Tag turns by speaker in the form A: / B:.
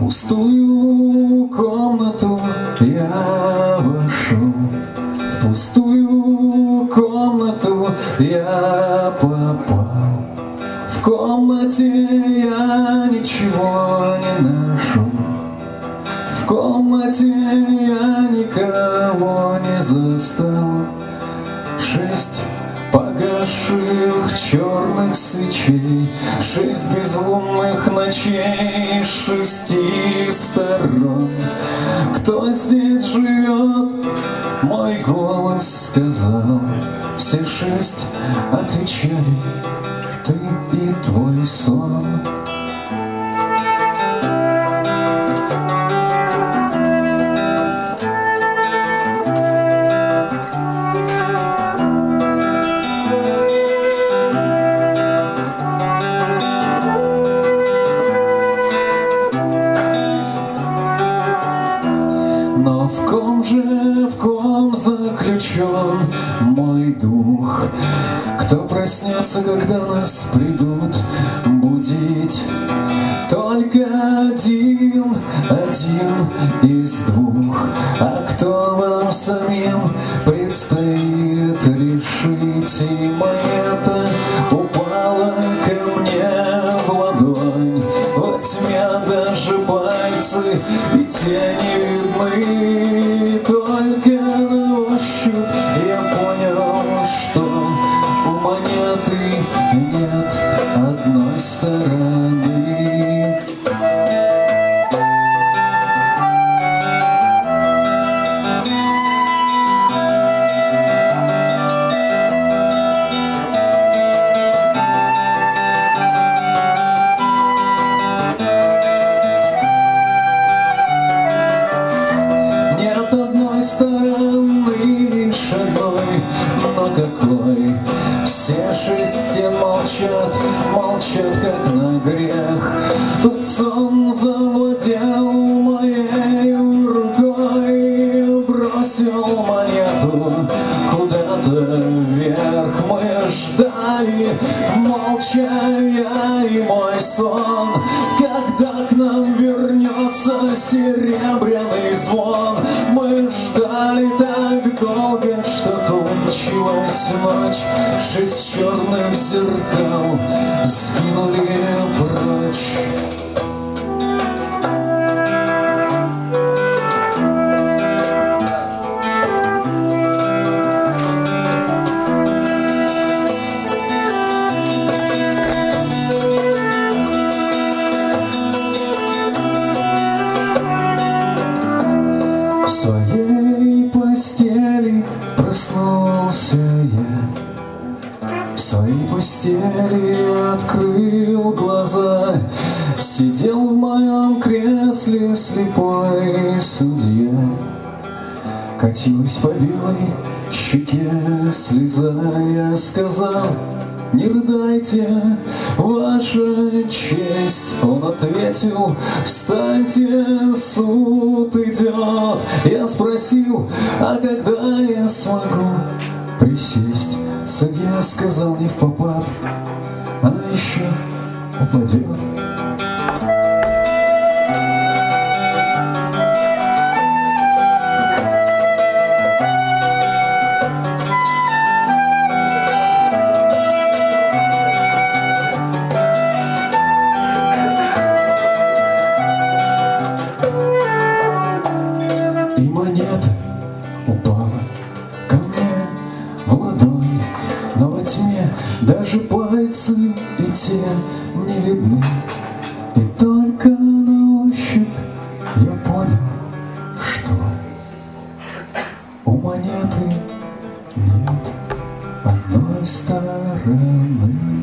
A: пустую комнату я вошел, в пустую комнату я попал. В комнате я ничего не нашел, в комнате я никого не застал. 6 погасших черных свечей, 6 безлунных ночей с 6 сторон. Кто здесь живет? Мой голос сказал. Все 6 отвечали: ты и твой сон. Но в ком заключен мой дух? Кто проснется, когда нас придут будить? Только один из двух. А кто вам самим предстоит решить? И монета упала ко мне в ладонь. Во тьме даже пальцы и тени видны. Только на ощупь я понял, что у монеты нет одной стороны. Нет одной стороны, лишь одной, но какой? Все 6 стен молчат, молчат как на грех. Тут сон завладел моею рукой, бросил монету куда-то вверх. Мы ждали молча, я и мой сон, когда к нам вернется серебряный звон. Мы ждали так долго, что кончилась ночь. 6 черных зеркал сгинули прочь. В своей постели проснулся я, в своей постели открыл глаза. Сидел в моем кресле слепой судья. Катилась по белой щеке слеза. Я сказал: не рыдайте, ваша честь. Он ответил: встаньте, суд идет. Я спросил: а когда я смогу присесть? Судья сказал: не впопад, она еще упадет. И монета упала ко мне в ладонь, но во тьме даже пальцы и те не видны. И только на ощупь я понял, что у монеты нет одной стороны.